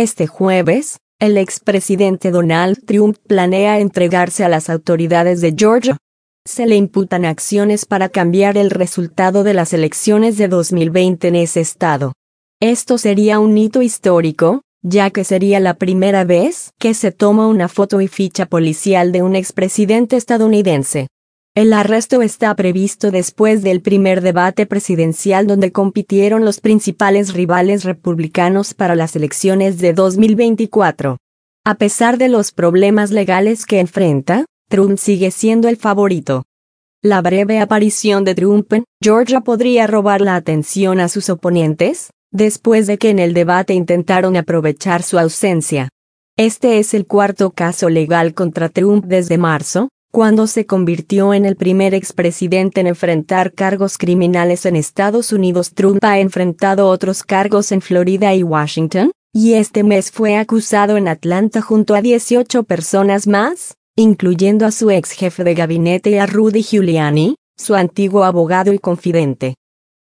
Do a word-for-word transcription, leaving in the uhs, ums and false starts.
Este jueves, el expresidente Donald Trump planea entregarse a las autoridades de Georgia. Se le imputan acciones para cambiar el resultado de las elecciones de dos mil veinte en ese estado. Esto sería un hito histórico, ya que sería la primera vez que se toma una foto y ficha policial de un expresidente estadounidense. El arresto está previsto después del primer debate presidencial donde compitieron los principales rivales republicanos para las elecciones de dos mil veinticuatro. A pesar de los problemas legales que enfrenta, Trump sigue siendo el favorito. La breve aparición de Trump en Georgia podría robar la atención a sus oponentes, después de que en el debate intentaron aprovechar su ausencia. Este es el cuarto caso legal contra Trump desde marzo, cuando se convirtió en el primer expresidente en enfrentar cargos criminales en Estados Unidos. Trump ha enfrentado otros cargos en Florida y Washington, y este mes fue acusado en Atlanta junto a dieciocho personas más, incluyendo a su ex jefe de gabinete y a Rudy Giuliani, su antiguo abogado y confidente.